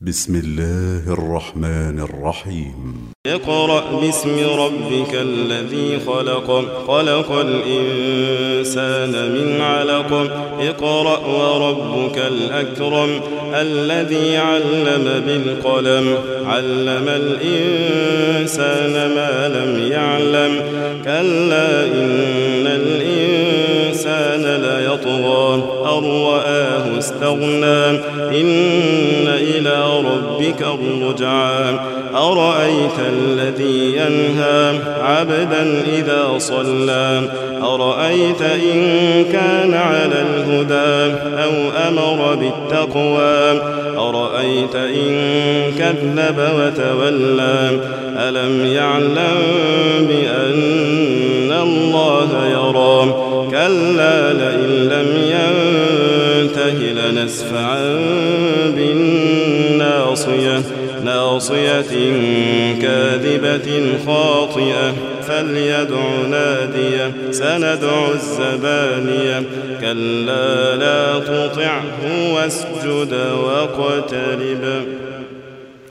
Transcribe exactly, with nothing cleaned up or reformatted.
بسم الله الرحمن الرحيم. اقرأ باسم ربك الذي خلق خلق الإنسان من علق اقرأ وربك الأكرم الذي علم بالقلم علم الإنسان ما لم يعلم كلا إن الإنسان ليطغى أن رآه استغنى إن إلى ربك الرجعى أرأيت الذي ينهى عبدا إذا صلى أرأيت إن كان على الهدى أو أمر بالتقوى أرأيت إن كذب وتولى ألم يعلم بأن الله يرى كلا لئن لم ينته لنسفعا بالناصية ناصية كاذبة خاطئة فليدع ناديه سندع الزبانية كلا لا تطعه واسجد واقترب.